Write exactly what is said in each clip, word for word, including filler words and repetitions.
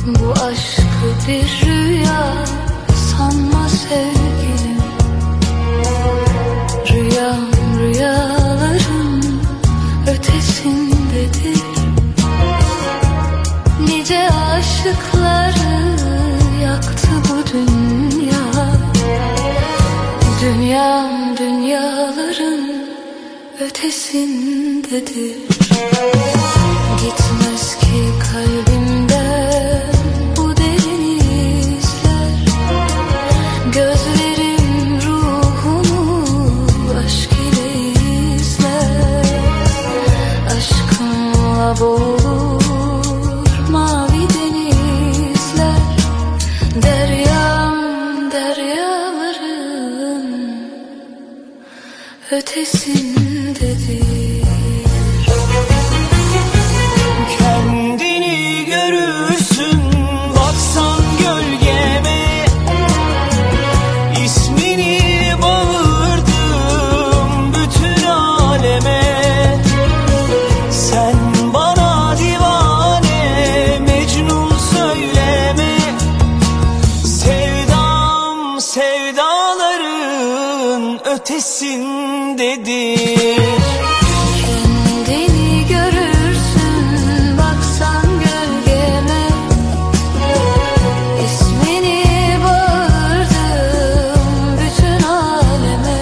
Bu aşkı bir rüya sanma sevgilim. Rüyam rüyaların ötesindedir. Nice aşıkları yaktı bu dünya. Dünyam dünyaların ötesindedir. Gitmez ki kalbimden bu derin izler. Gözlerim ruhumu aşk ile izler. Aşkımla boğulur mavi denizler. Deryam deryaların ötesindedir. Kendini görürsün baksan gölgeme. İsmini bağırdım bütün aleme. Sen bana divane Mecnun söyleme. Sevdam sevdaların ötesindedir. Kendini görürsün baksan gölgeme. İsmini bağırdım bütün aleme.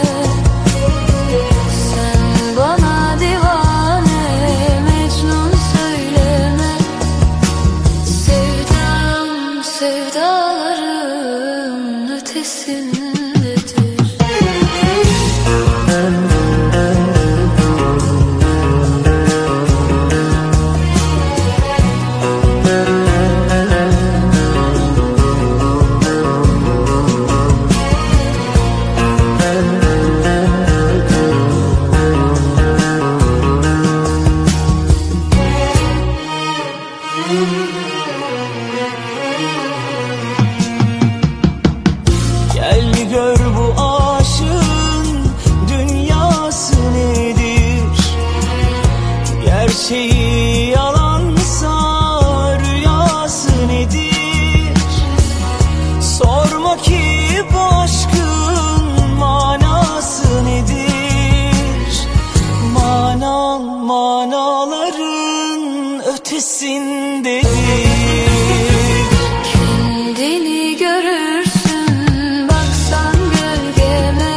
Sen bana divane Mecnun söyleme. Sevdam sevdaların ötesindedir. Gel gör bu aşığın dünyası nedir? Gerçeği yalansa rüyası nedir? Sorma ki bu aşkın manası nedir? Manan manaların ötesindedir. Kendini görürsün baksan gölgeme.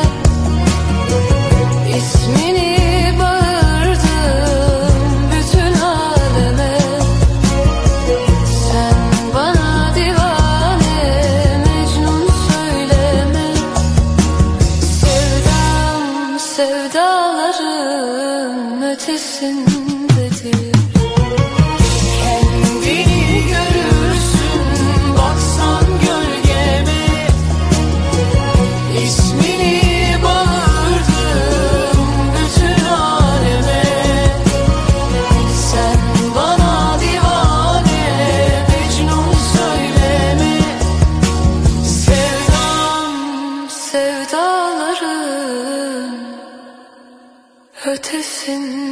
İsmini bağırdım bütün aleme. Sen bana divane Mecnun söyleme. Sevdam sevdaların ötesindedir. Kendini görürsün baksan gölgeme. İsmini bağırdım bütün aleme. Sen bana divane Mecnun söyleme. Sevdam sevdaların ötesindedir.